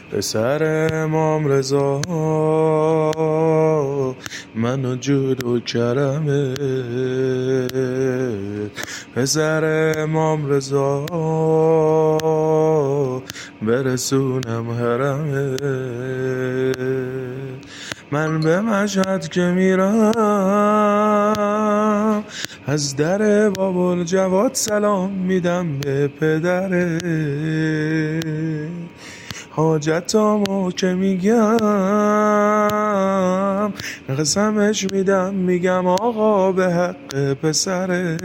پسر امام رضا من و جود و کرمت، پسر امام رضا برسونم حرمت. من به مشهد که میرم از در بابالجواد سلام میدم به پدره، حاجتامو که میگم قسمش میدم، میگم آقا به حق پسره،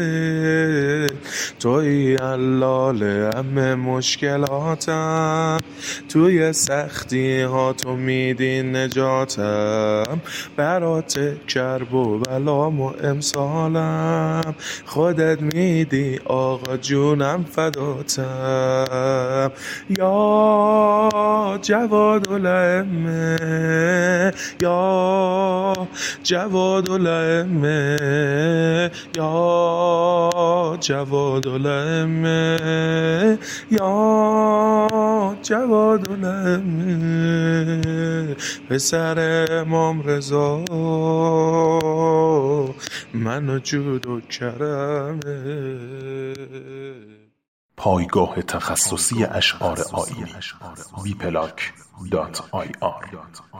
توی علال همه مشکلاتم، توی سختی ها تو میدی نجاتم، برات کرب و بلام و امسالم خودت میدی آقا جونم فداتم. یا جواد الائمه، یا جواد الائمه، یا جواد الائمه، یا جواد الائمه، پسر امام رضا من و جود و کرمه. پایگاه تخصصی اشعار آیینی wplac.ir